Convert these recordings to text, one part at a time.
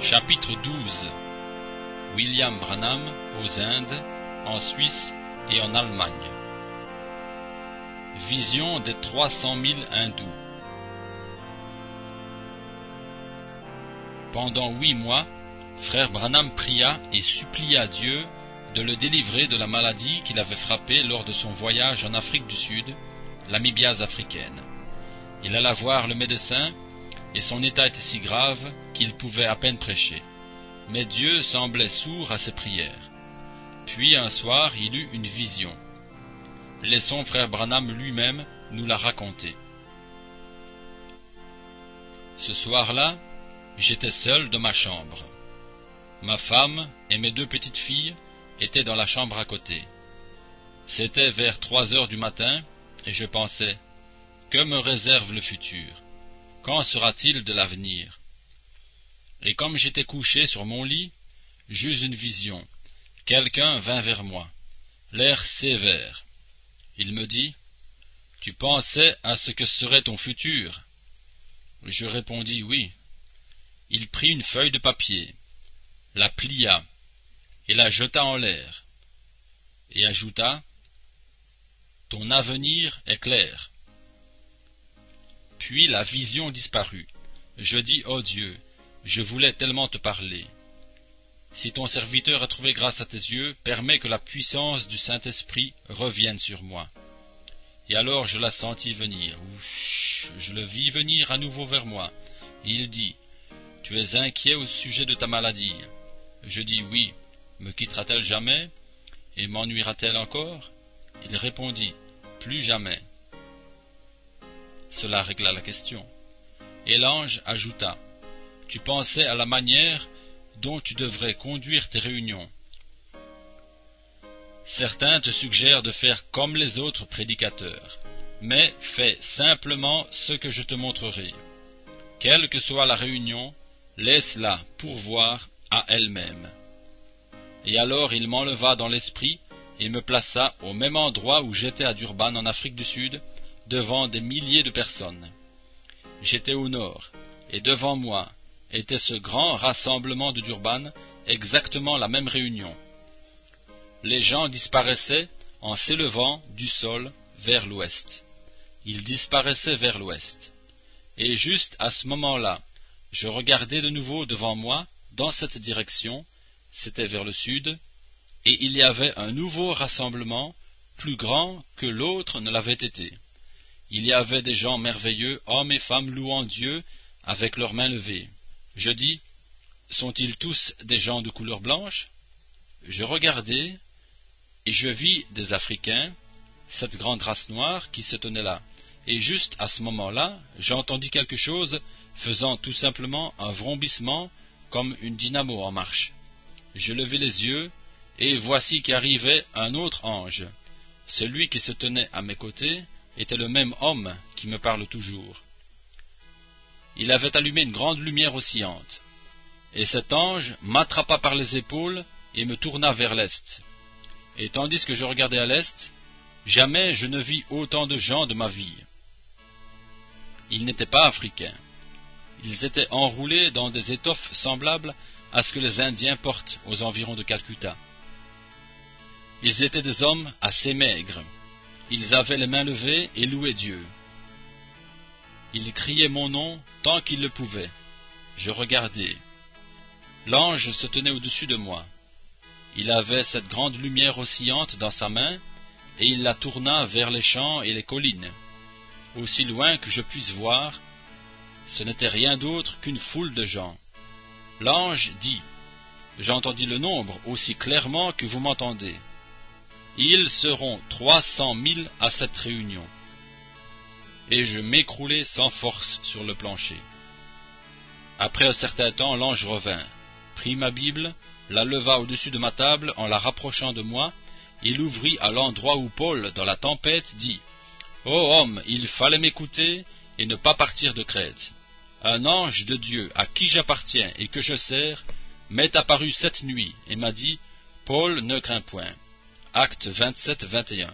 Chapitre 12. William Branham aux Indes, en Suisse et en Allemagne. Vision des 300 000 hindous. Pendant 8 mois, frère Branham pria et supplia Dieu de le délivrer de la maladie qui l'avait frappé lors de son voyage en Afrique du Sud, l'amibiase africaine. Il alla voir le médecin, et son état était si grave qu'il pouvait à peine prêcher. Mais Dieu semblait sourd à ses prières. Puis un soir, il eut une vision. Laissons frère Branham lui-même nous la raconter. Ce soir-là, j'étais seul dans ma chambre. Ma femme et mes 2 petites filles étaient dans la chambre à côté. C'était vers 3 heures du matin, et je pensais, que me réserve le futur? Quand sera-t-il de l'avenir? Et comme j'étais couché sur mon lit, j'eus une vision. Quelqu'un vint vers moi, l'air sévère. Il me dit, « Tu pensais à ce que serait ton futur ?» Je répondis, « Oui. » Il prit une feuille de papier, la plia et la jeta en l'air, et ajouta, « Ton avenir est clair. » Puis la vision disparut. Je dis, « Oh Dieu, je voulais tellement te parler. Si ton serviteur a trouvé grâce à tes yeux, permets que la puissance du Saint-Esprit revienne sur moi. » Et alors je la sentis venir. Je le vis venir à nouveau vers moi. Et il dit, « Tu es inquiet au sujet de ta maladie. » Je dis, « Oui. Me quittera-t-elle jamais? Et m'ennuiera-t-elle encore? » Il répondit, « Plus jamais. » Cela régla la question. Et l'ange ajouta, « Tu pensais à la manière dont tu devrais conduire tes réunions. Certains te suggèrent de faire comme les autres prédicateurs, mais fais simplement ce que je te montrerai. Quelle que soit la réunion, laisse-la pourvoir à elle-même. » Et alors il m'enleva dans l'esprit et me plaça au même endroit où j'étais à Durban en Afrique du Sud, devant des milliers de personnes. J'étais au nord, et devant moi était ce grand rassemblement de Durban, exactement la même réunion. Les gens disparaissaient en s'élevant du sol vers l'ouest. Ils disparaissaient vers l'ouest. Et juste à ce moment-là, je regardais de nouveau devant moi, dans cette direction, c'était vers le sud, et il y avait un nouveau rassemblement, plus grand que l'autre ne l'avait été. Il y avait des gens merveilleux, hommes et femmes louant Dieu, avec leurs mains levées. Je dis, sont-ils tous des gens de couleur blanche? Je regardai, et je vis des Africains, cette grande race noire qui se tenait là. Et juste à ce moment-là, j'entendis quelque chose faisant tout simplement un vrombissement comme une dynamo en marche. Je levai les yeux, et voici qu'arrivait un autre ange. Celui qui se tenait à mes côtés était le même homme qui me parle toujours. Il avait allumé une grande lumière oscillante, et cet ange m'attrapa par les épaules et me tourna vers l'est. Et tandis que je regardais à l'est, jamais je ne vis autant de gens de ma vie. Ils n'étaient pas africains. Ils étaient enroulés dans des étoffes semblables à ce que les Indiens portent aux environs de Calcutta. Ils étaient des hommes assez maigres. Ils avaient les mains levées et louaient Dieu. Ils criaient mon nom tant qu'ils le pouvaient. Je regardais. L'ange se tenait au-dessus de moi. Il avait cette grande lumière oscillante dans sa main, et il la tourna vers les champs et les collines. Aussi loin que je puisse voir, ce n'était rien d'autre qu'une foule de gens. L'ange dit, « J'entendis le nombre aussi clairement que vous m'entendez. Ils seront 300 000 à cette réunion. » Et je m'écroulai sans force sur le plancher. Après un certain temps, l'ange revint, prit ma Bible, la leva au-dessus de ma table en la rapprochant de moi, et l'ouvrit à l'endroit où Paul, dans la tempête, dit, « Ô homme, il fallait m'écouter et ne pas partir de Crète. Un ange de Dieu à qui j'appartiens et que je sers m'est apparu cette nuit et m'a dit, « Paul, ne crains point. » Acte 27, 21.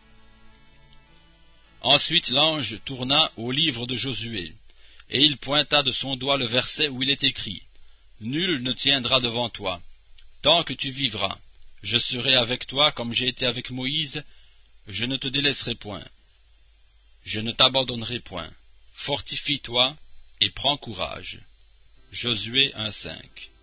Ensuite l'ange tourna au livre de Josué, et il pointa de son doigt le verset où il est écrit, « Nul ne tiendra devant toi. Tant que tu vivras, je serai avec toi comme j'ai été avec Moïse, je ne te délaisserai point. Je ne t'abandonnerai point. Fortifie-toi et prends courage. Josué 1,5.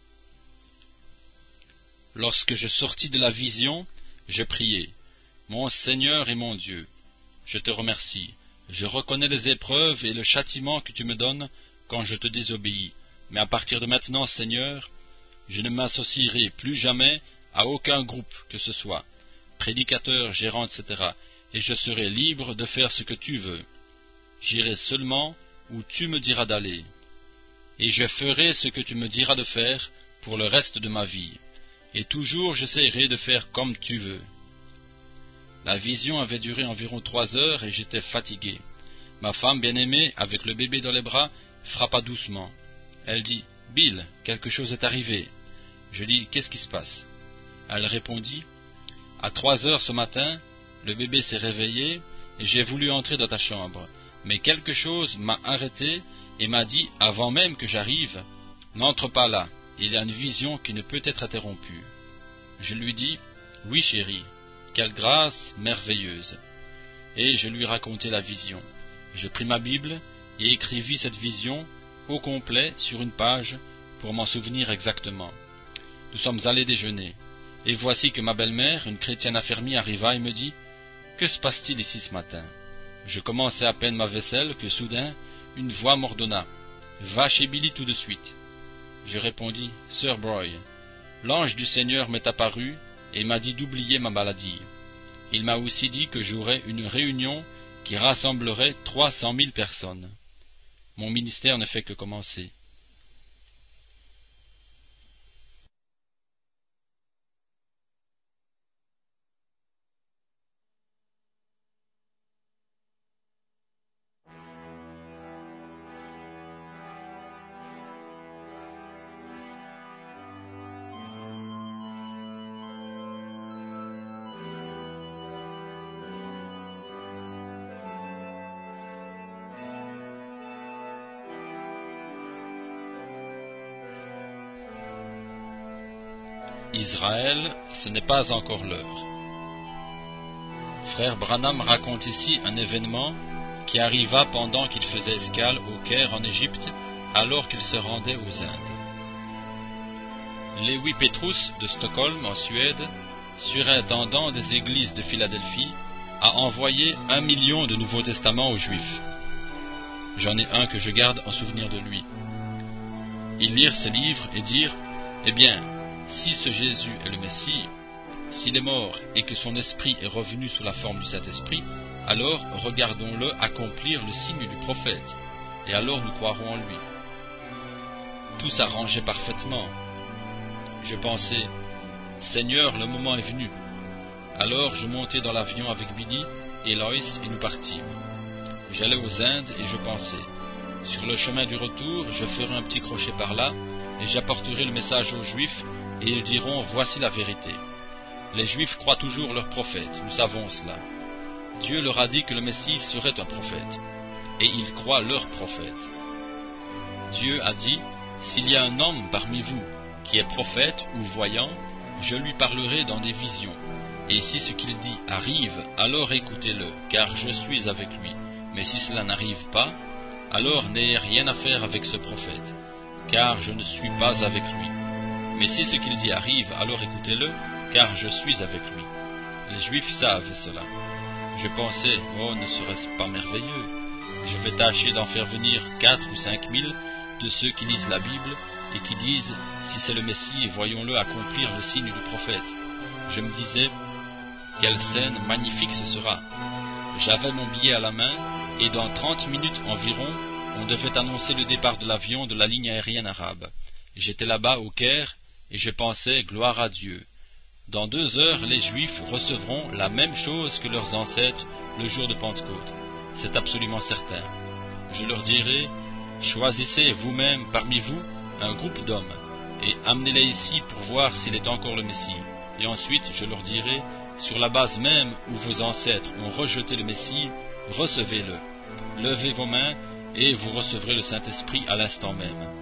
Lorsque je sortis de la vision, je priai. Mon Seigneur et mon Dieu, je te remercie. Je reconnais les épreuves et le châtiment que tu me donnes quand je te désobéis. Mais à partir de maintenant, Seigneur, je ne m'associerai plus jamais à aucun groupe que ce soit, prédicateur, gérant, etc., et je serai libre de faire ce que tu veux. J'irai seulement où tu me diras d'aller, et je ferai ce que tu me diras de faire pour le reste de ma vie, et toujours j'essaierai de faire comme tu veux. La vision avait duré environ 3 heures et j'étais fatigué. Ma femme bien-aimée, avec le bébé dans les bras, frappa doucement. Elle dit « Bill, quelque chose est arrivé. » Je dis « Qu'est-ce qui se passe ?» Elle répondit « À 3 heures ce matin, le bébé s'est réveillé et j'ai voulu entrer dans ta chambre. Mais quelque chose m'a arrêté et m'a dit, avant même que j'arrive, « N'entre pas là, il y a une vision qui ne peut être interrompue. » Je lui dis, « Oui, chérie, quelle grâce merveilleuse. » Et je lui racontai la vision. Je pris ma Bible et écrivis cette vision au complet sur une page pour m'en souvenir exactement. Nous sommes allés déjeuner, et voici que ma belle-mère, une chrétienne affermie, arriva et me dit, « Que se passe-t-il ici ce matin ?» Je commençais à peine ma vaisselle que soudain, une voix m'ordonna, « Va chez Billy tout de suite. » Je répondis, « Sir Broy, l'ange du Seigneur m'est apparu et m'a dit d'oublier ma maladie. Il m'a aussi dit que j'aurais une réunion qui rassemblerait 300 000 personnes. Mon ministère ne fait que commencer. » Israël, ce n'est pas encore l'heure. Frère Branham raconte ici un événement qui arriva pendant qu'il faisait escale au Caire en Égypte, alors qu'il se rendait aux Indes. Lewi Petrus de Stockholm en Suède, surintendant des églises de Philadelphie, a envoyé 1 million de Nouveaux Testaments aux Juifs. J'en ai un que je garde en souvenir de lui. Ils lirent ces livres et dirent, « Eh bien, si ce Jésus est le Messie, s'il est mort et que son esprit est revenu sous la forme du Saint-Esprit, alors regardons-le accomplir le signe du prophète, et alors nous croirons en lui. » Tout s'arrangeait parfaitement. Je pensais, « Seigneur, le moment est venu. » Alors je montai dans l'avion avec Billy et Lois et nous partîmes. J'allais aux Indes et je pensais, « Sur le chemin du retour, je ferai un petit crochet par là, et j'apporterai le message aux Juifs, et ils diront, voici la vérité. Les Juifs croient toujours leur prophète, nous savons cela. Dieu leur a dit que le Messie serait un prophète, et ils croient leur prophète. Dieu a dit, s'il y a un homme parmi vous qui est prophète ou voyant, je lui parlerai dans des visions. Et si ce qu'il dit arrive, alors écoutez-le, car je suis avec lui. Mais si cela n'arrive pas, alors n'ayez rien à faire avec ce prophète, car je ne suis pas avec lui. Mais si ce qu'il dit arrive, alors écoutez-le, car je suis avec lui. » Les Juifs savent cela. Je pensais, oh, ne serait-ce pas merveilleux? Je vais tâcher d'en faire venir 4 ou 5 000 de ceux qui lisent la Bible et qui disent, si c'est le Messie, voyons-le accomplir le signe du prophète. Je me disais, quelle scène magnifique ce sera. J'avais mon billet à la main, et dans 30 minutes environ, on devait annoncer le départ de l'avion de la ligne aérienne arabe. J'étais là-bas au Caire, et je pensais, gloire à Dieu. Dans 2 heures, les Juifs recevront la même chose que leurs ancêtres le jour de Pentecôte. C'est absolument certain. Je leur dirai, choisissez vous-même parmi vous un groupe d'hommes, et amenez-les ici pour voir s'il est encore le Messie. Et ensuite, je leur dirai, sur la base même où vos ancêtres ont rejeté le Messie, recevez-le. Levez vos mains, et vous recevrez le Saint-Esprit à l'instant même.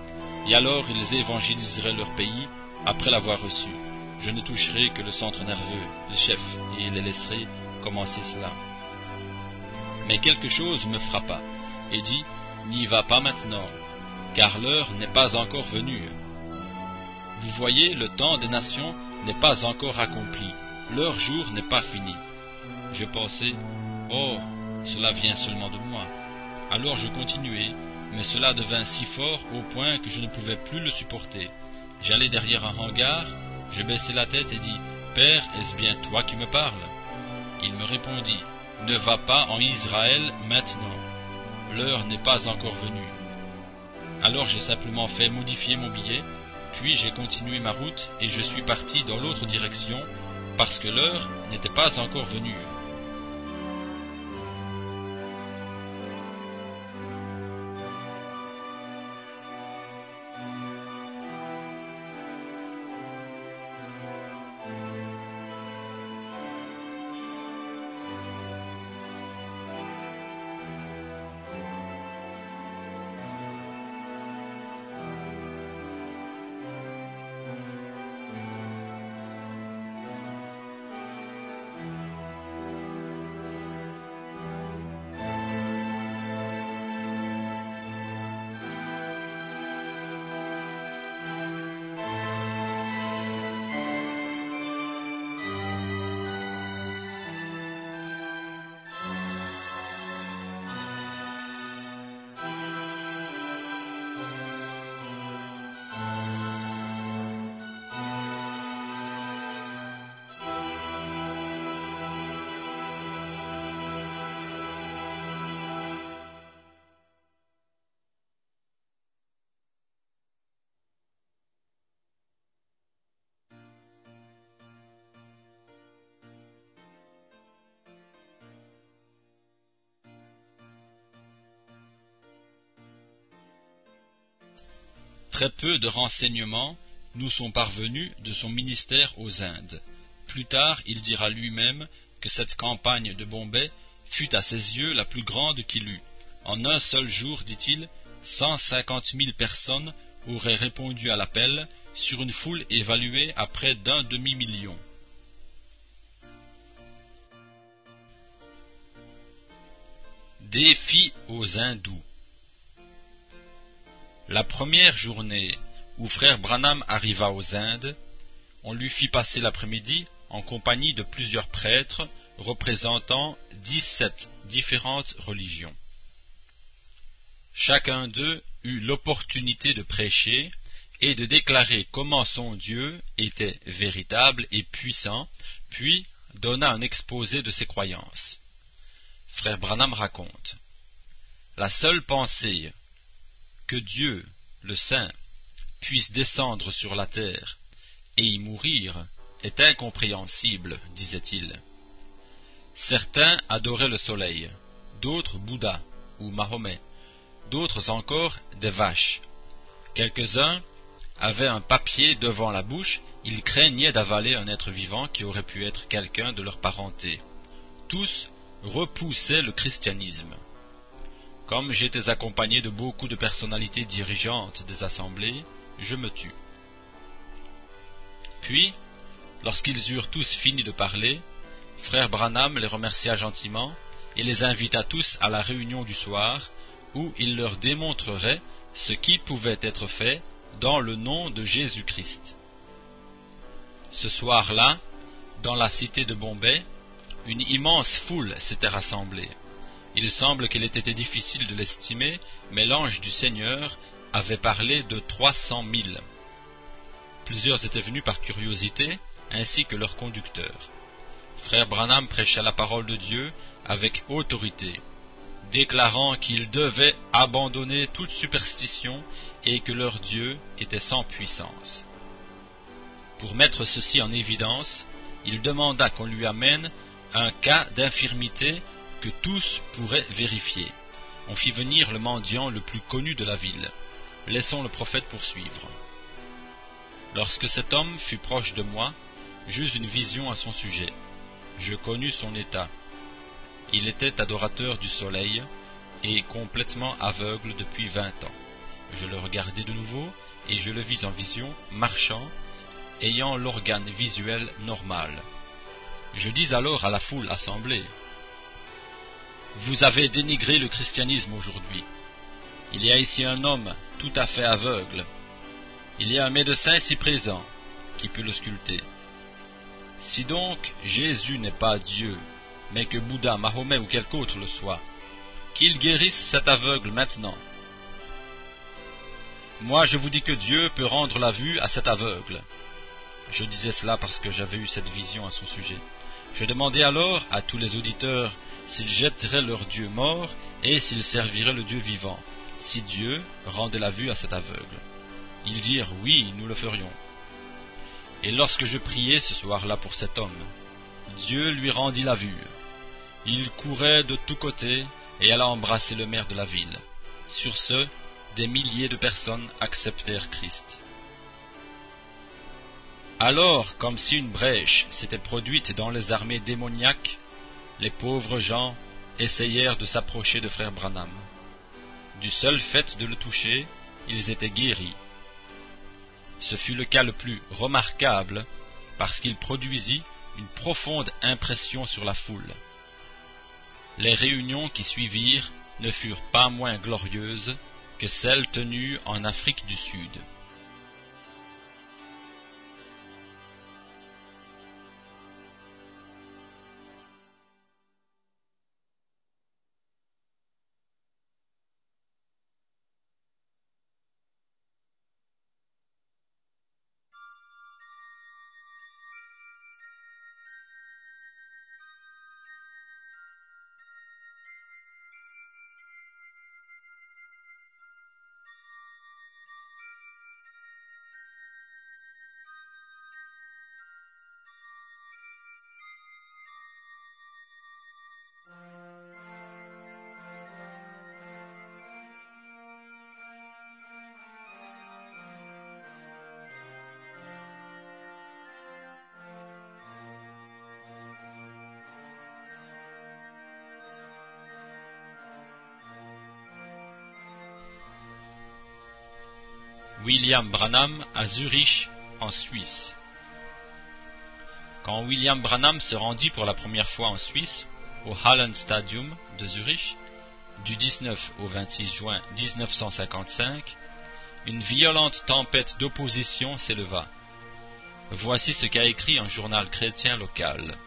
et alors ils évangéliseraient leur pays après l'avoir reçu. Je ne toucherai que le centre nerveux, le chef, et les laisserai commencer cela. Mais quelque chose me frappa, et dit, n'y va pas maintenant, car l'heure n'est pas encore venue. Vous voyez, le temps des nations n'est pas encore accompli, leur jour n'est pas fini. Je pensai, oh, cela vient seulement de moi. Alors je continuai, mais cela devint si fort au point que je ne pouvais plus le supporter. J'allai derrière un hangar, je baissai la tête et dis, Père, est-ce bien toi qui me parles? Il me répondit, ne va pas en Israël maintenant, l'heure n'est pas encore venue. Alors j'ai simplement fait modifier mon billet, puis j'ai continué ma route et je suis parti dans l'autre direction parce que l'heure n'était pas encore venue. Très peu de renseignements nous sont parvenus de son ministère aux Indes. Plus tard, il dira lui-même que cette campagne de Bombay fut à ses yeux la plus grande qu'il eut. En un seul jour, dit-il, 150 000 personnes auraient répondu à l'appel sur une foule évaluée à près d'un demi-million. Défi aux hindous. La première journée où frère Branham arriva aux Indes, on lui fit passer l'après-midi en compagnie de plusieurs prêtres représentant 17 différentes religions. Chacun d'eux eut l'opportunité de prêcher et de déclarer comment son Dieu était véritable et puissant, puis donna un exposé de ses croyances. Frère Branham raconte: la seule pensée que Dieu, le Saint, puisse descendre sur la terre et y mourir est incompréhensible, disait-il. Certains adoraient le soleil, d'autres Bouddha ou Mahomet, d'autres encore des vaches. Quelques-uns avaient un papier devant la bouche, ils craignaient d'avaler un être vivant qui aurait pu être quelqu'un de leur parenté. Tous repoussaient le christianisme. Comme j'étais accompagné de beaucoup de personnalités dirigeantes des assemblées, je me tus. Puis, lorsqu'ils eurent tous fini de parler, frère Branham les remercia gentiment et les invita tous à la réunion du soir, où il leur démontrerait ce qui pouvait être fait dans le nom de Jésus-Christ. Ce soir-là, dans la cité de Bombay, une immense foule s'était rassemblée. Il semble qu'il ait été difficile de l'estimer, mais l'ange du Seigneur avait parlé de 300 000. Plusieurs étaient venus par curiosité, ainsi que leur conducteur. Frère Branham prêcha la parole de Dieu avec autorité, déclarant qu'ils devaient abandonner toute superstition et que leur Dieu était sans puissance. Pour mettre ceci en évidence, il demanda qu'on lui amène un cas d'infirmité que tous pourraient vérifier. On fit venir le mendiant le plus connu de la ville. Laissons le prophète poursuivre. Lorsque cet homme fut proche de moi, j'eus une vision à son sujet. Je connus son état. Il était adorateur du soleil et complètement aveugle depuis 20 ans. Je le regardai de nouveau et je le vis en vision, marchant, ayant l'organe visuel normal. Je dis alors à la foule assemblée: vous avez dénigré le christianisme aujourd'hui. Il y a ici un homme tout à fait aveugle. Il y a un médecin ici présent qui peut le sculpter. Si donc Jésus n'est pas Dieu, mais que Bouddha, Mahomet ou quelque autre le soit, qu'il guérisse cet aveugle maintenant. Moi je vous dis que Dieu peut rendre la vue à cet aveugle. Je disais cela parce que j'avais eu cette vision à son sujet. Je demandais alors à tous les auditeurs s'ils jetteraient leur Dieu mort et s'ils serviraient le Dieu vivant, si Dieu rendait la vue à cet aveugle. Ils dirent oui, nous le ferions. Et lorsque je priais ce soir-là pour cet homme, Dieu lui rendit la vue. Il courait de tous côtés et alla embrasser le maire de la ville. Sur ce, des milliers de personnes acceptèrent Christ. Alors, comme si une brèche s'était produite dans les armées démoniaques, les pauvres gens essayèrent de s'approcher de frère Branham. Du seul fait de le toucher, ils étaient guéris. Ce fut le cas le plus remarquable, parce qu'il produisit une profonde impression sur la foule. Les réunions qui suivirent ne furent pas moins glorieuses que celles tenues en Afrique du Sud. William Branham à Zurich, en Suisse. Quand William Branham se rendit pour la première fois en Suisse, au Hallenstadium de Zurich, du 19 au 26 juin 1955, une violente tempête d'opposition s'éleva. Voici ce qu'a écrit un journal chrétien local.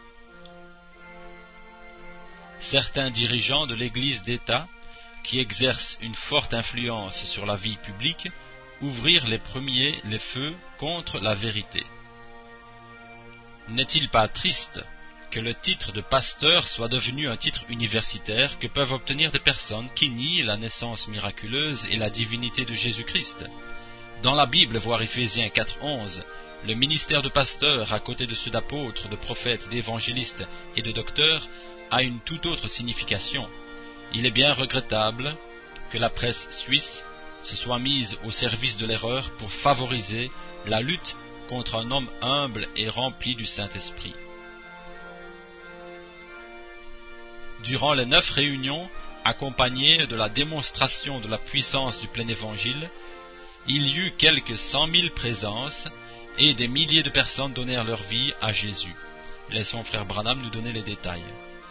Certains dirigeants de l'Église d'État, qui exercent une forte influence sur la vie publique, ouvrirent les premiers les feux contre la vérité. N'est-il pas triste que le titre de pasteur soit devenu un titre universitaire que peuvent obtenir des personnes qui nient la naissance miraculeuse et la divinité de Jésus-Christ? Dans la Bible, voir Éphésiens 4:11, le ministère de pasteur, à côté de ceux d'apôtres, de prophètes, d'évangélistes et de docteurs, a une toute autre signification. Il est bien regrettable que la presse suisse se soit mise au service de l'erreur pour favoriser la lutte contre un homme humble et rempli du Saint-Esprit. Durant les 9 réunions, accompagnées de la démonstration de la puissance du plein évangile, il y eut quelques 100 000 présences et des milliers de personnes donnèrent leur vie à Jésus. Laissons frère Branham nous donner les détails.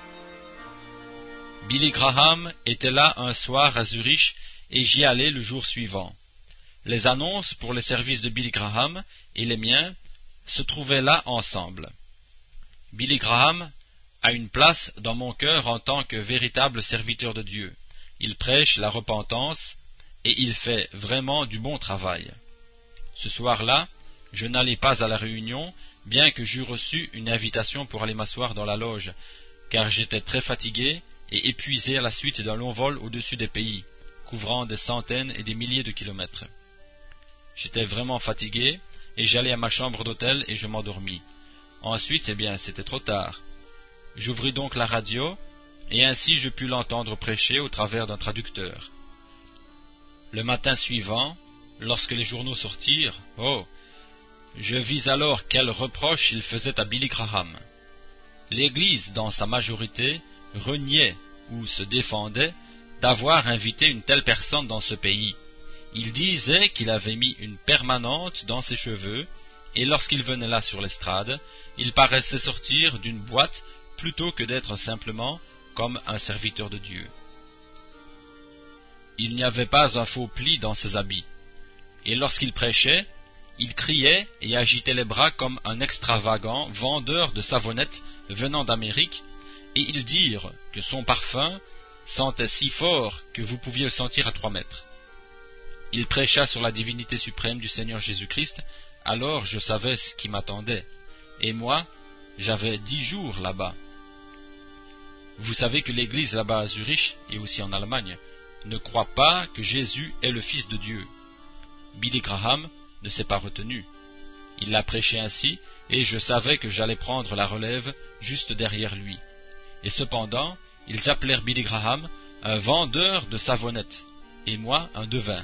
Billy Graham était là un soir à Zurich et j'y allais le jour suivant. Les annonces pour les services de Billy Graham et les miens se trouvaient là ensemble. Billy Graham a une place dans mon cœur en tant que véritable serviteur de Dieu. Il prêche la repentance et il fait vraiment du bon travail. Ce soir-là, je n'allai pas à la réunion, bien que j'eus reçu une invitation pour aller m'asseoir dans la loge, car j'étais très fatigué et épuisé à la suite d'un long vol au-dessus des pays, couvrant des centaines et des milliers de kilomètres. J'étais vraiment fatigué, et j'allai à ma chambre d'hôtel et je m'endormis. Ensuite, c'était trop tard. J'ouvris donc la radio, et ainsi je pus l'entendre prêcher au travers d'un traducteur. Le matin suivant, lorsque les journaux sortirent, je vis alors quels reproches il faisait à Billy Graham. L'Église, dans sa majorité, reniait ou se défendait d'avoir invité une telle personne dans ce pays. Il disait qu'il avait mis une permanente dans ses cheveux, et lorsqu'il venait là sur l'estrade, il paraissait sortir d'une boîte plutôt que d'être simplement comme un serviteur de Dieu. Il n'y avait pas un faux pli dans ses habits, et lorsqu'il prêchait, il criait et agitait les bras comme un extravagant vendeur de savonnettes venant d'Amérique, et ils dirent que son parfum sentait si fort que vous pouviez le sentir à 3 mètres. Il prêcha sur la divinité suprême du Seigneur Jésus-Christ, alors je savais ce qui m'attendait, et moi, j'avais 10 jours là-bas. Vous savez que l'église là-bas à Zurich, et aussi en Allemagne, ne croit pas que Jésus est le Fils de Dieu. Billy Graham ne s'est pas retenu. Il l'a prêché ainsi, et je savais que j'allais prendre la relève juste derrière lui. Et cependant, ils appelèrent Billy Graham un vendeur de savonnettes, et moi un devin.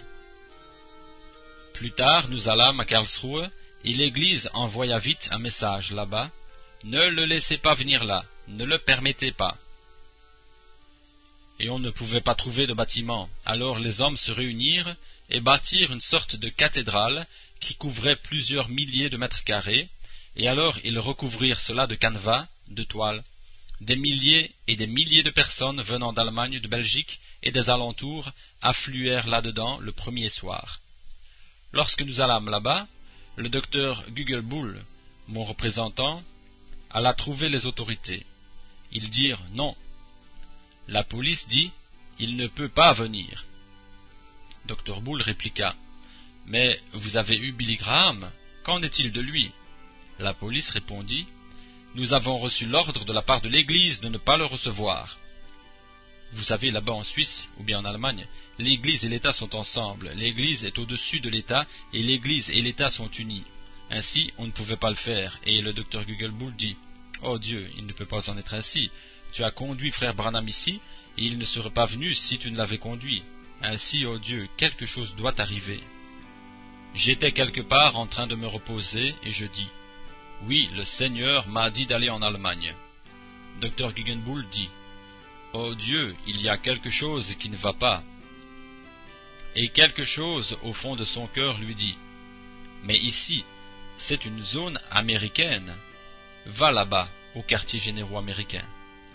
Plus tard, nous allâmes à Karlsruhe, et l'église envoya vite un message là-bas. Ne le laissez pas venir là, ne le permettez pas. Et on ne pouvait pas trouver de bâtiment. Alors les hommes se réunirent et bâtirent une sorte de cathédrale qui couvrait plusieurs milliers de mètres carrés, et alors ils recouvrirent cela de canevas, de toiles. Des milliers et des milliers de personnes venant d'Allemagne, de Belgique et des alentours affluèrent là-dedans le premier soir. Lorsque nous allâmes là-bas, le docteur Gugelbull, mon représentant, alla trouver les autorités. Ils dirent non. La police dit « Il ne peut pas venir ». Dr Bull répliqua « Mais vous avez eu Billy Graham, qu'en est-il de lui ?» La police répondit « Nous avons reçu l'ordre de la part de l'Église de ne pas le recevoir. » Vous savez, là-bas en Suisse, ou bien en Allemagne, l'Église et l'État sont ensemble, l'Église est au-dessus de l'État, et l'Église et l'État sont unis. Ainsi, on ne pouvait pas le faire, et le docteur Gugelbull dit « Oh Dieu, il ne peut pas en être ainsi. Tu as conduit frère Branham ici, et il ne serait pas venu si tu ne l'avais conduit. Ainsi, oh Dieu, quelque chose doit arriver. » J'étais quelque part en train de me reposer, et je dis « Oui, le Seigneur m'a dit d'aller en Allemagne. » Dr Gugelbull dit « Oh Dieu, il y a quelque chose qui ne va pas. » Et quelque chose au fond de son cœur lui dit « Mais ici, c'est une zone américaine. Va là-bas, aux quartiers généraux américains. »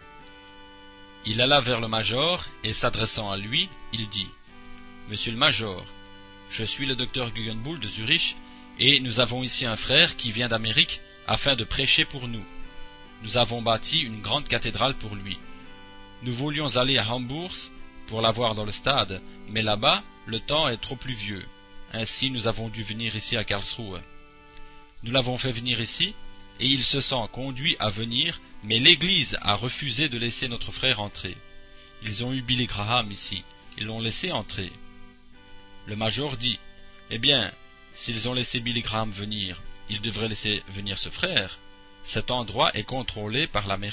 Il alla vers le major, et s'adressant à lui, il dit « Monsieur le major, je suis le docteur Gugelbull de Zurich, et nous avons ici un frère qui vient d'Amérique afin de prêcher pour nous. Nous avons bâti une grande cathédrale pour lui. Nous voulions aller à Hambourg pour la voir dans le stade, mais là-bas, le temps est trop pluvieux. Ainsi, nous avons dû venir ici à Karlsruhe. Nous l'avons fait venir ici, et il se sent conduit à venir, mais l'Église a refusé de laisser notre frère entrer. Ils ont eu Billy Graham ici, ils l'ont laissé entrer. » Le major dit « Eh bien, s'ils ont laissé Billy Graham venir, ils devraient laisser venir ce frère. Cet endroit est contrôlé par l'Amérique. »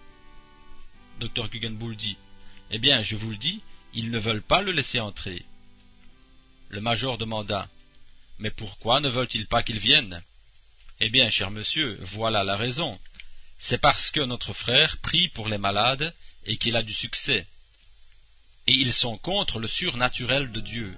Dr Gugelbull dit « Eh bien, je vous le dis, ils ne veulent pas le laisser entrer. » Le major demanda « Mais pourquoi ne veulent-ils pas qu'il vienne ?» Eh bien, cher monsieur, voilà la raison. C'est parce que notre frère prie pour les malades et qu'il a du succès. Et ils sont contre le surnaturel de Dieu.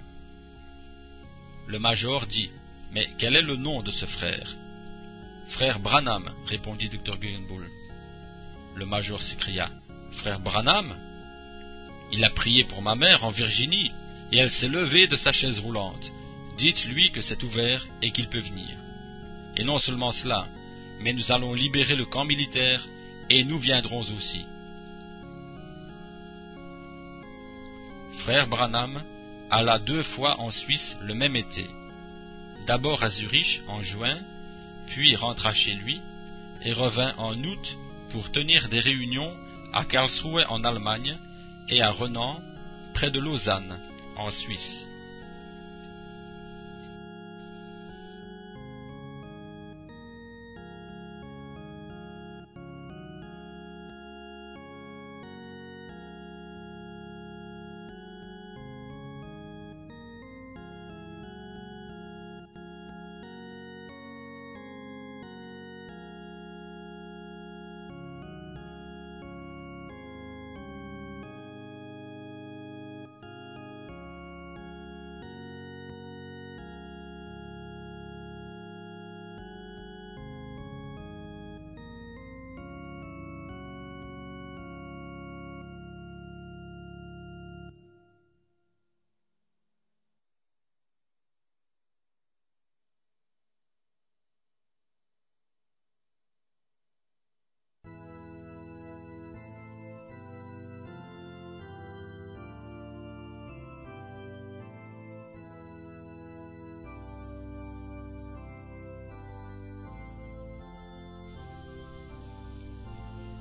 Le major dit « Mais quel est le nom de ce frère ?»« Frère Branham, répondit Dr Gugelbull. Le major s'écria « Frère Branham ? Il a prié pour ma mère en Virginie, et elle s'est levée de sa chaise roulante. Dites-lui que c'est ouvert et qu'il peut venir. Et non seulement cela, mais nous allons libérer le camp militaire, et nous viendrons aussi. » Frère Branham alla 2 fois en Suisse le même été. D'abord à Zurich en juin, puis rentra chez lui, et revint en août pour tenir des réunions à Karlsruhe en Allemagne et à Renan, près de Lausanne, en Suisse.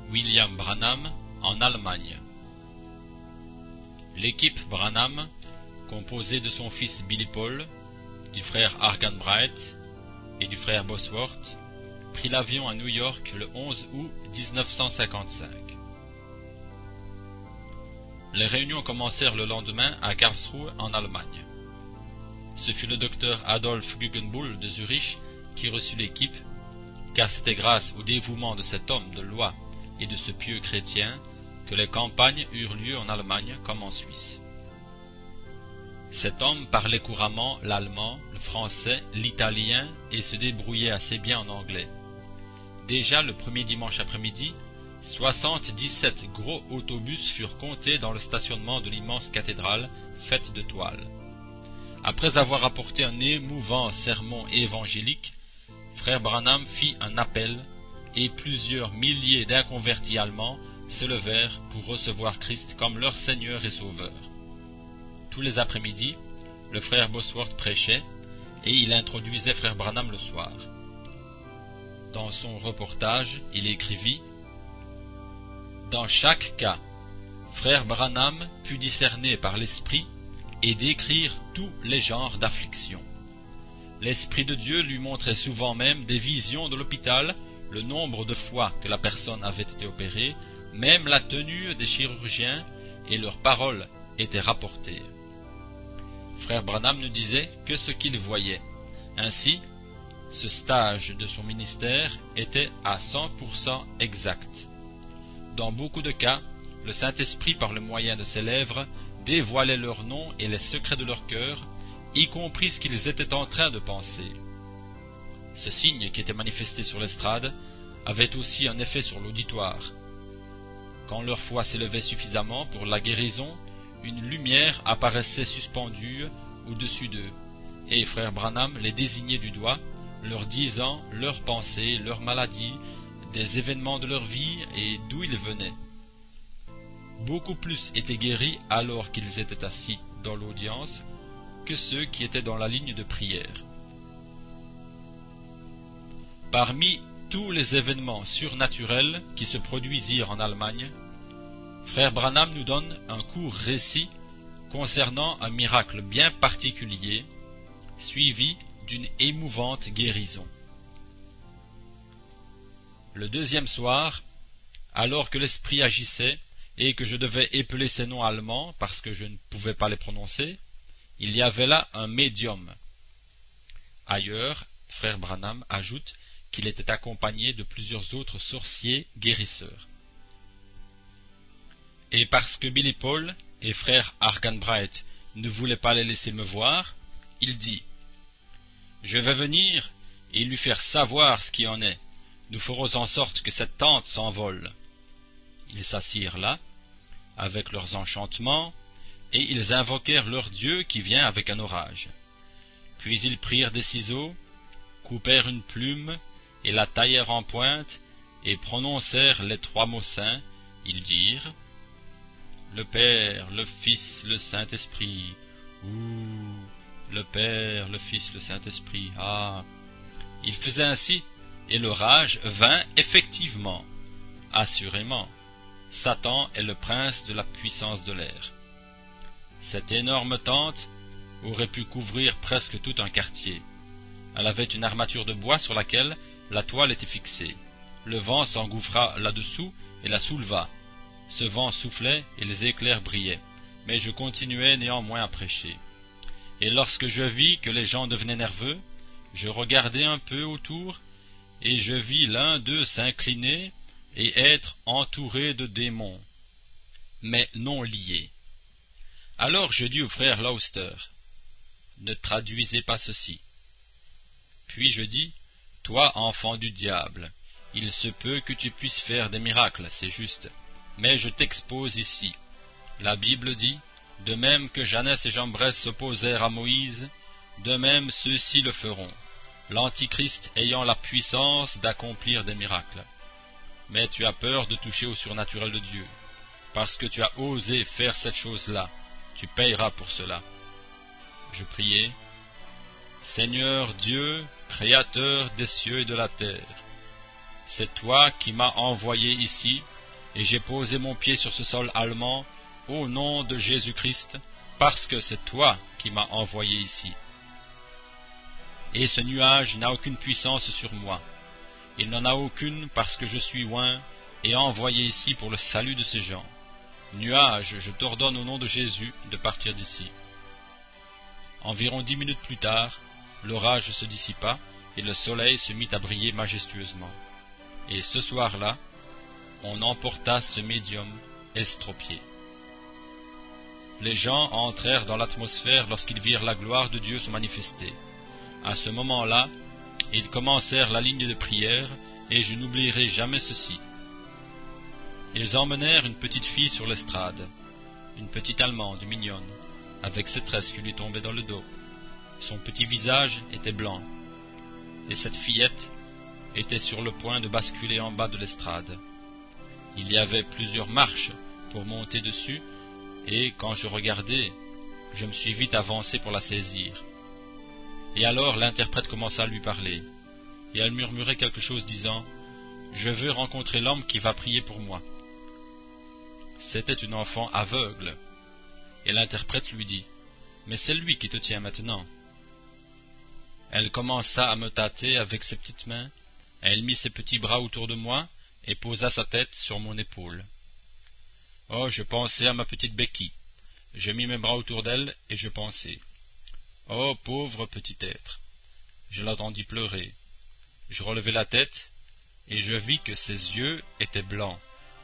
William Branham en Allemagne. L'équipe Branham, composée de son fils Billy Paul, du frère Arganbright et du frère Bosworth, prit l'avion à New York le 11 août 1955. Les réunions commencèrent le lendemain à Karlsruhe en Allemagne. Ce fut le docteur Adolf Guggenbuhl de Zurich qui reçut l'équipe, car c'était grâce au dévouement de cet homme de loi et de ce pieux chrétien que les campagnes eurent lieu en Allemagne comme en Suisse. Cet homme parlait couramment l'allemand, le français, l'italien et se débrouillait assez bien en anglais. Déjà le premier dimanche après-midi, 77 gros autobus furent comptés dans le stationnement de l'immense cathédrale faite de toile. Après avoir apporté un émouvant sermon évangélique, frère Branham fit un appel et plusieurs milliers d'inconvertis allemands se levèrent pour recevoir Christ comme leur Seigneur et Sauveur. Tous les après-midi, le frère Bosworth prêchait et il introduisait frère Branham le soir. Dans son reportage, il écrivit « Dans chaque cas, frère Branham put discerner par l'Esprit et décrire tous les genres d'afflictions. L'Esprit de Dieu lui montrait souvent même des visions de l'hôpital, le nombre de fois que la personne avait été opérée, même la tenue des chirurgiens, et leurs paroles étaient rapportées. Frère Branham ne disait que ce qu'il voyait. Ainsi, ce stage de son ministère était à 100% exact. Dans beaucoup de cas, le Saint-Esprit, par le moyen de ses lèvres, dévoilait leurs noms et les secrets de leur cœur, y compris ce qu'ils étaient en train de penser. Ce signe qui était manifesté sur l'estrade avait aussi un effet sur l'auditoire. Quand leur foi s'élevait suffisamment pour la guérison, une lumière apparaissait suspendue au-dessus d'eux, et frère Branham les désignait du doigt, leur disant leurs pensées, leurs maladies, des événements de leur vie et d'où ils venaient. Beaucoup plus étaient guéris alors qu'ils étaient assis dans l'audience que ceux qui étaient dans la ligne de prière. Parmi tous les événements surnaturels qui se produisirent en Allemagne, frère Branham nous donne un court récit concernant un miracle bien particulier, suivi d'une émouvante guérison. Le deuxième soir, alors que l'esprit agissait et que je devais épeler ces noms allemands parce que je ne pouvais pas les prononcer, il y avait là un médium. Ailleurs, frère Branham ajoute qu'il était accompagné de plusieurs autres sorciers guérisseurs. Et parce que Billy Paul et frère Arganbright ne voulaient pas les laisser me voir, il dit « Je vais venir et lui faire savoir ce qui en est. Nous ferons en sorte que cette tente s'envole. » Ils s'assirent là, avec leurs enchantements, et ils invoquèrent leur Dieu qui vient avec un orage. Puis ils prirent des ciseaux, coupèrent une plume, et la taillèrent en pointe, et prononcèrent les 3 mots saints. Ils dirent « Le Père, le Fils, le Saint-Esprit. Ouh, le Père, le Fils, le Saint-Esprit. Ah !» Ils faisaient ainsi, et l'orage vint effectivement. Assurément, Satan est le prince de la puissance de l'air. Cette énorme tente aurait pu couvrir presque tout un quartier. Elle avait une armature de bois sur laquelle la toile était fixée. Le vent s'engouffra là-dessous et la souleva. Ce vent soufflait et les éclairs brillaient, mais je continuais néanmoins à prêcher. Et lorsque je vis que les gens devenaient nerveux, je regardai un peu autour, et je vis l'un d'eux s'incliner et être entouré de démons, mais non liés. Alors je dis au frère Lauster, « Ne traduisez pas ceci. » Puis je dis, « Toi, enfant du diable, il se peut que tu puisses faire des miracles, c'est juste, mais je t'expose ici. La Bible dit, « De même que Jannes et Jambres s'opposèrent à Moïse, de même ceux-ci le feront, l'Antichrist ayant la puissance d'accomplir des miracles. Mais tu as peur de toucher au surnaturel de Dieu, parce que tu as osé faire cette chose-là. Tu payeras pour cela. » Je priai, « Seigneur Dieu, Créateur des cieux et de la terre, c'est toi qui m'as envoyé ici et j'ai posé mon pied sur ce sol allemand au nom de Jésus-Christ, parce que c'est toi qui m'as envoyé ici. Et ce nuage n'a aucune puissance sur moi. Il n'en a aucune parce que je suis oint et envoyé ici pour le salut de ces gens. Nuage, je t'ordonne au nom de Jésus de partir d'ici. Environ 10 minutes plus tard, l'orage se dissipa et le soleil se mit à briller majestueusement. Et ce soir-là, on emporta ce médium estropié. Les gens entrèrent dans l'atmosphère lorsqu'ils virent la gloire de Dieu se manifester. À ce moment-là, ils commencèrent la ligne de prière, et je n'oublierai jamais ceci. Ils emmenèrent une petite fille sur l'estrade, une petite Allemande mignonne, avec ses tresses qui lui tombaient dans le dos. Son petit visage était blanc, et cette fillette était sur le point de basculer en bas de l'estrade. Il y avait plusieurs marches pour monter dessus, et quand je regardai, je me suis vite avancé pour la saisir. Et alors l'interprète commença à lui parler, et elle murmurait quelque chose disant « Je veux rencontrer l'homme qui va prier pour moi. » C'était une enfant aveugle, et l'interprète lui dit « Mais c'est lui qui te tient maintenant. » Elle commença à me tâter avec ses petites mains, elle mit ses petits bras autour de moi, et posa sa tête sur mon épaule. Oh, je pensais à ma petite Becky. Je mis mes bras autour d'elle, et je pensai « Oh, pauvre petit être !» Je l'entendis pleurer. Je relevai la tête, et je vis que ses yeux étaient blancs.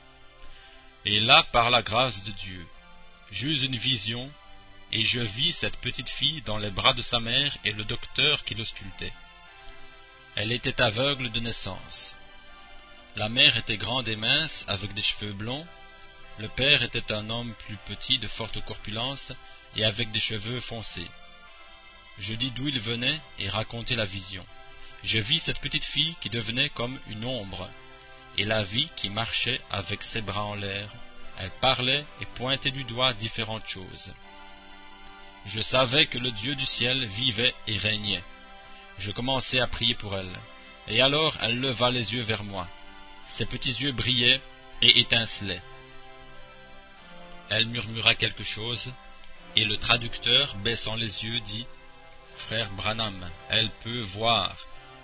Et là, par la grâce de Dieu, j'eus une vision, et je vis cette petite fille dans les bras de sa mère et le docteur qui l'auscultait. Elle était aveugle de naissance. La mère était grande et mince, avec des cheveux blonds. Le père était un homme plus petit, de forte corpulence, et avec des cheveux foncés. Je dis d'où il venait et racontai la vision. Je vis cette petite fille qui devenait comme une ombre, et la vis qui marchait avec ses bras en l'air. Elle parlait et pointait du doigt différentes choses. Je savais que le Dieu du ciel vivait et régnait. Je commençai à prier pour elle, et alors elle leva les yeux vers moi. Ses petits yeux brillaient et étincelaient. Elle murmura quelque chose, et le traducteur, baissant les yeux, dit « Frère Branham, elle peut voir. »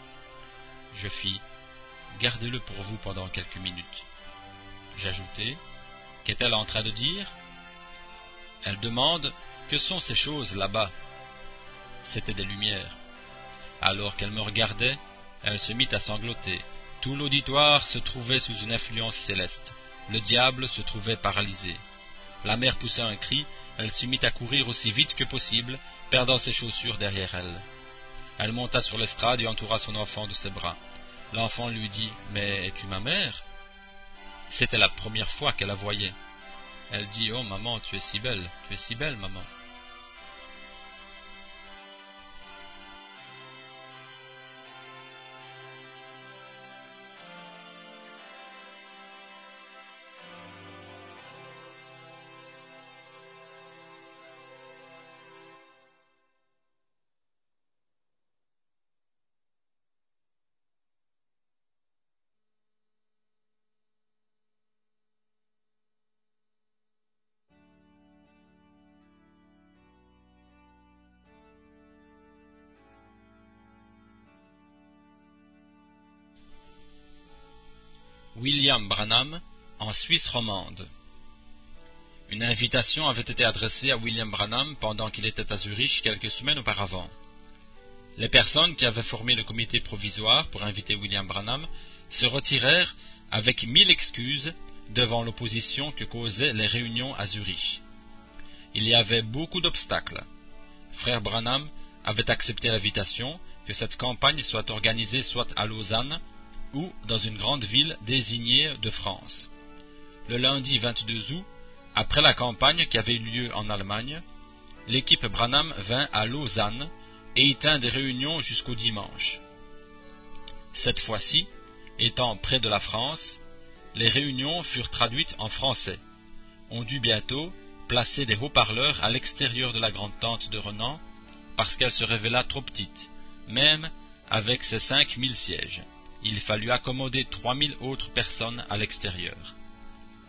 Je fis « Gardez-le pour vous pendant quelques minutes. » J'ajoutai « Qu'est-elle en train de dire ?» Elle demande « Que sont ces choses là-bas ?» C'étaient des lumières. Alors qu'elle me regardait, elle se mit à sangloter. Tout l'auditoire se trouvait sous une influence céleste. Le diable se trouvait paralysé. La mère poussa un cri, elle se mit à courir aussi vite que possible, perdant ses chaussures derrière elle. Elle monta sur l'estrade et entoura son enfant de ses bras. L'enfant lui dit « Mais es-tu ma mère ?» C'était la première fois qu'elle la voyait. Elle dit « Oh maman, tu es si belle, maman. » William Branham, en Suisse romande. Une invitation avait été adressée à William Branham pendant qu'il était à Zurich quelques semaines auparavant. Les personnes qui avaient formé le comité provisoire pour inviter William Branham se retirèrent avec 1000 excuses devant l'opposition que causaient les réunions à Zurich. Il y avait beaucoup d'obstacles. Frère Branham avait accepté l'invitation que cette campagne soit organisée soit à Lausanne ou dans une grande ville désignée de France. Le lundi 22 août, après la campagne qui avait eu lieu en Allemagne, l'équipe Branham vint à Lausanne et y tint des réunions jusqu'au dimanche. Cette fois-ci, étant près de la France, les réunions furent traduites en français. On dut bientôt placer des haut-parleurs à l'extérieur de la grande tente de Renan parce qu'elle se révéla trop petite, même avec ses 5000 sièges. Il fallut accommoder 3000 autres personnes à l'extérieur.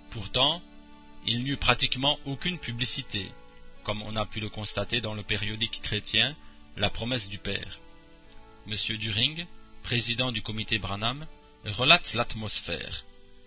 Pourtant, il n'eut pratiquement aucune publicité, comme on a pu le constater dans le périodique chrétien La Promesse du Père. M. Düring, président du comité Branham, relate l'atmosphère.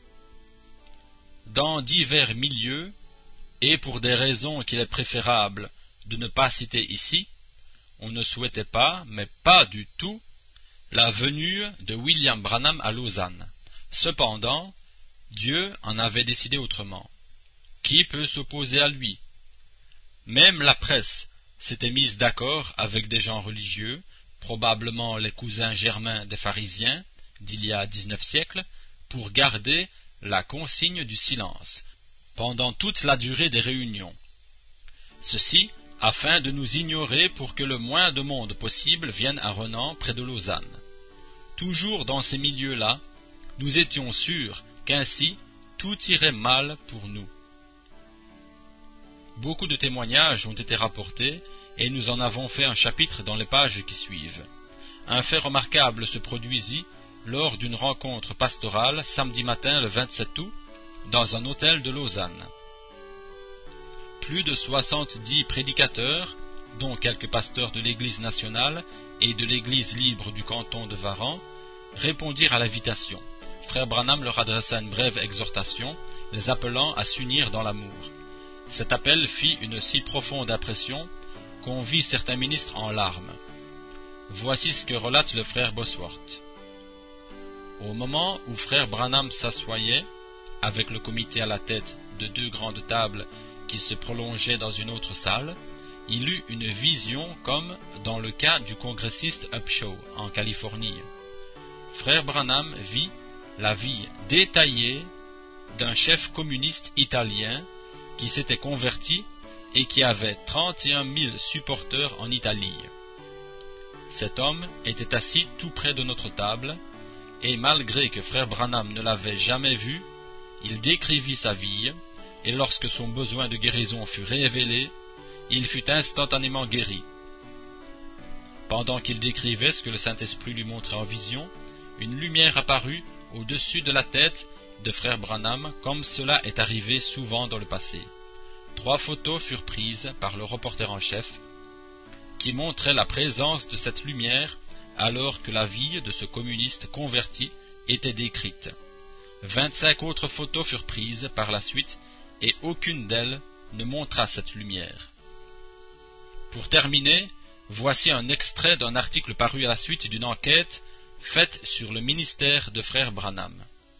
Dans divers milieux, et pour des raisons qu'il est préférable de ne pas citer ici, on ne souhaitait pas, mais pas du tout, la venue de William Branham à Lausanne. Cependant, Dieu en avait décidé autrement. Qui peut s'opposer à lui? Même la presse s'était mise d'accord avec des gens religieux, probablement les cousins germains des pharisiens d'il y a 19 siècles, pour garder la consigne du silence pendant toute la durée des réunions. Ceci afin de nous ignorer pour que le moins de monde possible vienne à Renan près de Lausanne. Toujours dans ces milieux-là, nous étions sûrs qu'ainsi tout irait mal pour nous. Beaucoup de témoignages ont été rapportés et nous en avons fait un chapitre dans les pages qui suivent. Un fait remarquable se produisit lors d'une rencontre pastorale samedi matin le 27 août dans un hôtel de Lausanne. Plus de 70 prédicateurs, dont quelques pasteurs de l'Église nationale et de l'Église libre du canton de Varan, répondirent à l'invitation. Frère Branham leur adressa une brève exhortation, les appelant à s'unir dans l'amour. Cet appel fit une si profonde impression qu'on vit certains ministres en larmes. Voici ce que relate le frère Bosworth. Au moment où frère Branham s'assoyait, avec le comité à la tête de 2 grandes tables qui se prolongeaient dans une autre salle, il eut une vision comme dans le cas du congressiste Upshaw en Californie. Frère Branham vit la vie détaillée d'un chef communiste italien qui s'était converti et qui avait 31 000 supporters en Italie. Cet homme était assis tout près de notre table, et malgré que frère Branham ne l'avait jamais vu, il décrivit sa vie, et lorsque son besoin de guérison fut révélé, il fut instantanément guéri. Pendant qu'il décrivait ce que le Saint-Esprit lui montrait en vision, une lumière apparut au-dessus de la tête de frère Branham, comme cela est arrivé souvent dans le passé. 3 photos furent prises par le reporter en chef, qui montrait la présence de cette lumière alors que la vie de ce communiste converti était décrite. 25 autres photos furent prises par la suite et aucune d'elles ne montra cette lumière. Pour terminer, voici un extrait d'un article paru à la suite d'une enquête faite sur le ministère de frère Branham.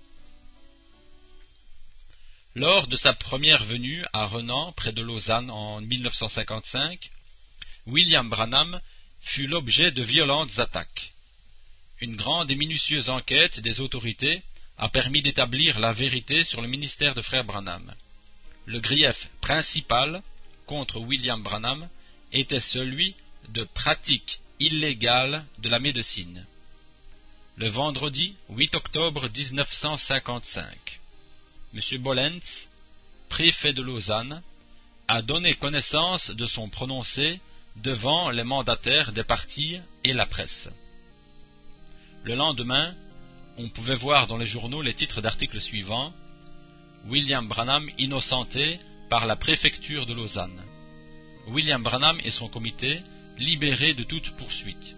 Lors de sa première venue à Renan, près de Lausanne, en 1955, William Branham fut l'objet de violentes attaques. Une grande et minutieuse enquête des autorités a permis d'établir la vérité sur le ministère de frère Branham. Le grief principal contre William Branham était celui de pratique illégale de la médecine. Le vendredi 8 octobre 1955, M. Bollens, préfet de Lausanne, a donné connaissance de son prononcé devant les mandataires des partis et la presse. Le lendemain, on pouvait voir dans les journaux les titres d'articles suivants: William Branham innocenté par la préfecture de Lausanne. William Branham et son comité libérés de toute poursuite.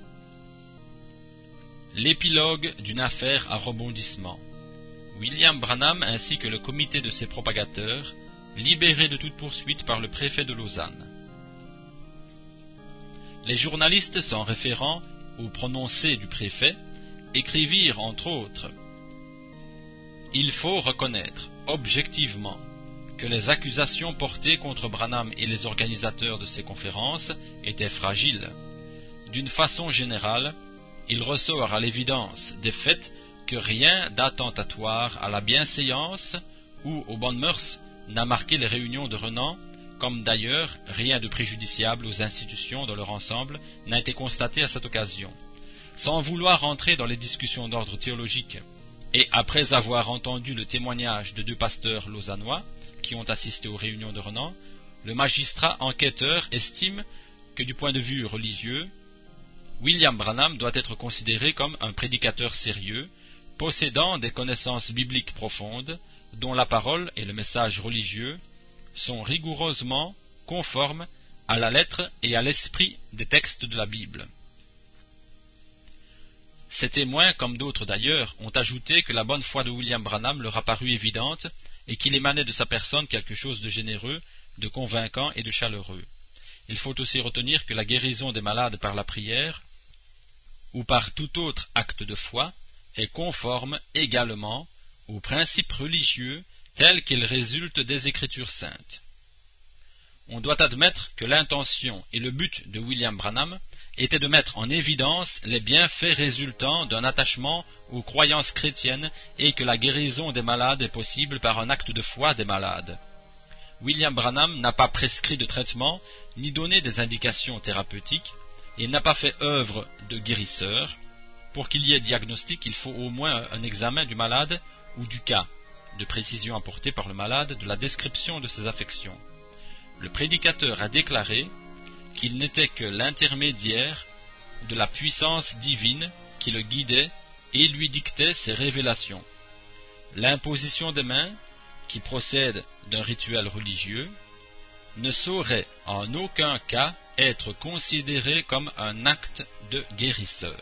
L'épilogue d'une affaire à rebondissement. William Branham ainsi que le comité de ses propagateurs libérés de toute poursuite par le préfet de Lausanne. Les journalistes, s'en référant au prononcé du préfet, écrivirent entre autres: Il faut reconnaître objectivement que les accusations portées contre Branham et les organisateurs de ces conférences étaient fragiles. D'une façon générale, il ressort à l'évidence des faits que rien d'attentatoire à la bienséance ou aux bonnes mœurs n'a marqué les réunions de Renan, comme d'ailleurs rien de préjudiciable aux institutions dans leur ensemble n'a été constaté à cette occasion. Sans vouloir entrer dans les discussions d'ordre théologique, et après avoir entendu le témoignage de 2 pasteurs lausannois qui ont assisté aux réunions de Renan, le magistrat enquêteur estime que du point de vue religieux, William Branham doit être considéré comme un prédicateur sérieux, possédant des connaissances bibliques profondes, dont la parole et le message religieux sont rigoureusement conformes à la lettre et à l'esprit des textes de la Bible. Ces témoins, comme d'autres d'ailleurs, ont ajouté que la bonne foi de William Branham leur a paru évidente et qu'il émanait de sa personne quelque chose de généreux, de convaincant et de chaleureux. Il faut aussi retenir que la guérison des malades par la prière ou par tout autre acte de foi est conforme également aux principes religieux tels qu'ils résultent des Écritures saintes. On doit admettre que l'intention et le but de William Branham était de mettre en évidence les bienfaits résultant d'un attachement aux croyances chrétiennes et que la guérison des malades est possible par un acte de foi des malades. William Branham n'a pas prescrit de traitement ni donné des indications thérapeutiques et n'a pas fait œuvre de guérisseur. Pour qu'il y ait diagnostic, il faut au moins un examen du malade ou du cas, de précision apportée par le malade de la description de ses affections. Le prédicateur a déclaré qu'il n'était que l'intermédiaire de la puissance divine qui le guidait et lui dictait ses révélations. L'imposition des mains, qui procède d'un rituel religieux, ne saurait en aucun cas être considérée comme un acte de guérisseur.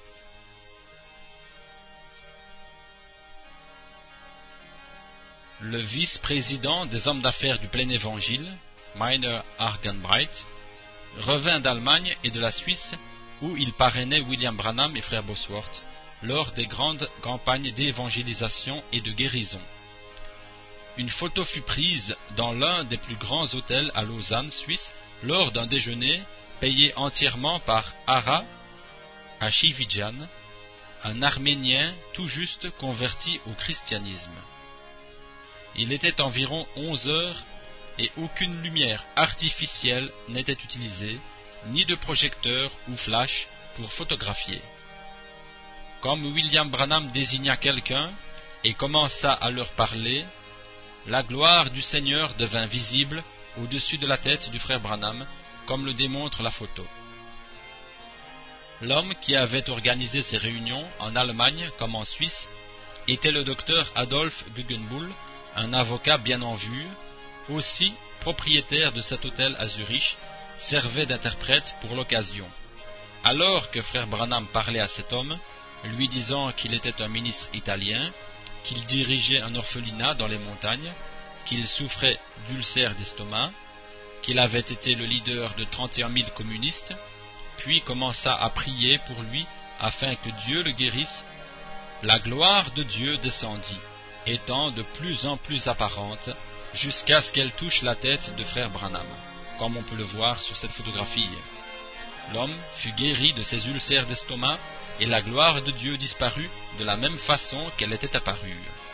Le vice-président des hommes d'affaires du plein évangile, Meiner Argenbright, revint d'Allemagne et de la Suisse où il parrainait William Branham et frère Bosworth lors des grandes campagnes d'évangélisation et de guérison. Une photo fut prise dans l'un des plus grands hôtels à Lausanne, Suisse, lors d'un déjeuner payé entièrement par Ara Achividjan, un Arménien tout juste converti au christianisme. Il était environ 11 heures et aucune lumière artificielle n'était utilisée, ni de projecteur ou flash pour photographier. Comme William Branham désigna quelqu'un et commença à leur parler, la gloire du Seigneur devint visible au-dessus de la tête du frère Branham, comme le démontre la photo. L'homme qui avait organisé ces réunions en Allemagne comme en Suisse était le docteur Adolf Guggenbuhl, un avocat bien en vue, aussi propriétaire de cet hôtel à Zurich, servait d'interprète pour l'occasion. Alors que frère Branham parlait à cet homme, lui disant qu'il était un ministre italien, qu'il dirigeait un orphelinat dans les montagnes, qu'il souffrait d'ulcères d'estomac, qu'il avait été le leader de 31 000 communistes, puis commença à prier pour lui afin que Dieu le guérisse, la gloire de Dieu descendit, étant de plus en plus apparente, jusqu'à ce qu'elle touche la tête de frère Branham, comme on peut le voir sur cette photographie. L'homme fut guéri de ses ulcères d'estomac, et la gloire de Dieu disparut de la même façon qu'elle était apparue.